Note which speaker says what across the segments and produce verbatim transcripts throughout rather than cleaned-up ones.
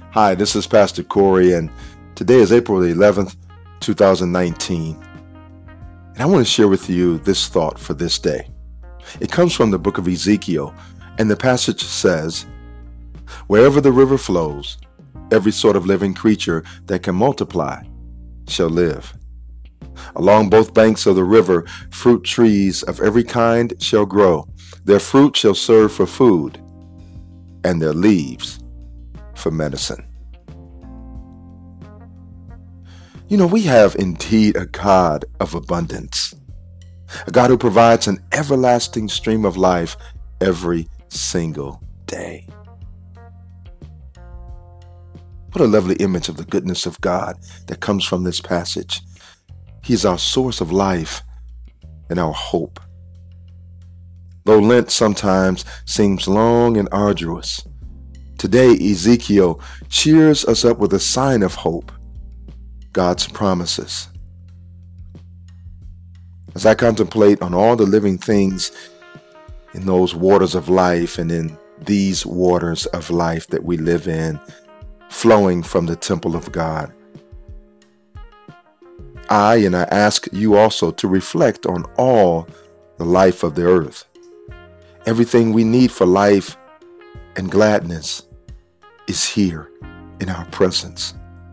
Speaker 1: Hi, this is Pastor Corey, and today is April the eleventh, two thousand nineteen. And I want to share with you this thought for this day. It comes from the book of Ezekiel, and the passage says, "Wherever the river flows, every sort of living creature that can multiply shall live. Along both banks of the river, fruit trees of every kind shall grow. Their fruit shall serve for food, and their leaves for medicine." You know, we have indeed a God of abundance, a God who provides an everlasting stream of life every single day. What a lovely image of the goodness of God that comes from this passage. He is our source of life and our hope. Though Lent sometimes seems long and arduous, today Ezekiel cheers us up with a sign of hope, God's promises. As I contemplate on all the living things in those waters of life and in these waters of life that we live in, flowing from the temple of God, I and I ask you also to reflect on all the life of the earth. Everything we need for life and gladness is here in our presence.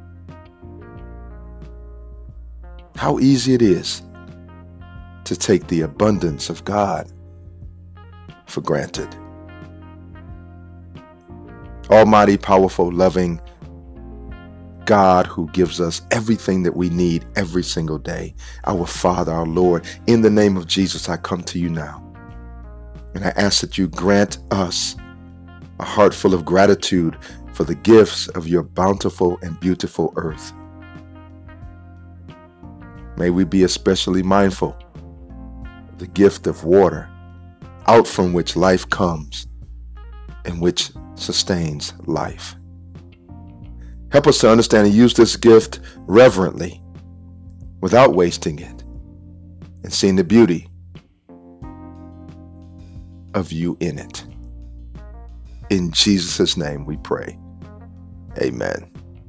Speaker 1: How easy it is to take the abundance of God for granted. Almighty, powerful, loving God who gives us everything that we need every single day. Our Father, our Lord, in the name of Jesus, I come to you now. And I ask that you grant us a heart full of gratitude for the gifts of your bountiful and beautiful earth. May we be especially mindful of the gift of water, out from which life comes and which sustains life. Help us to understand and use this gift reverently, without wasting it, and seeing the beauty of you in it. In Jesus' name we pray. Amen.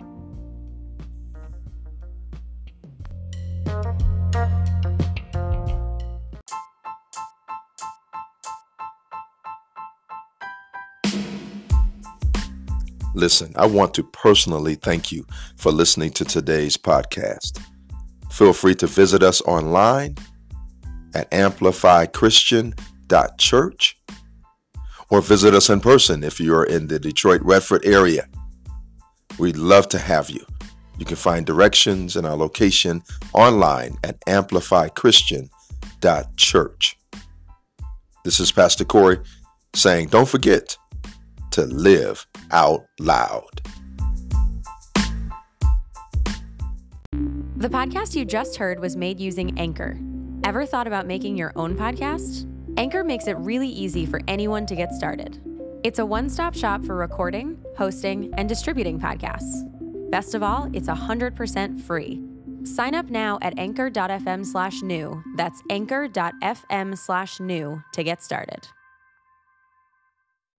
Speaker 1: Listen, I want to personally thank you for listening to today's podcast. Feel free to visit us online at amplify christian dot church or visit us in person if you're in the Detroit-Redford area. We'd love to have you. You can find directions and our location online at amplify christian dot church. This is Pastor Corey saying, don't forget to live out loud.
Speaker 2: The podcast you just heard was made using Anchor. Ever thought about making your own podcast? Anchor makes it really easy for anyone to get started. It's a one-stop shop for recording, hosting, and distributing podcasts. Best of all, it's one hundred percent free. Sign up now at anchor dot f m slash new. That's anchor dot f m slash new to get started.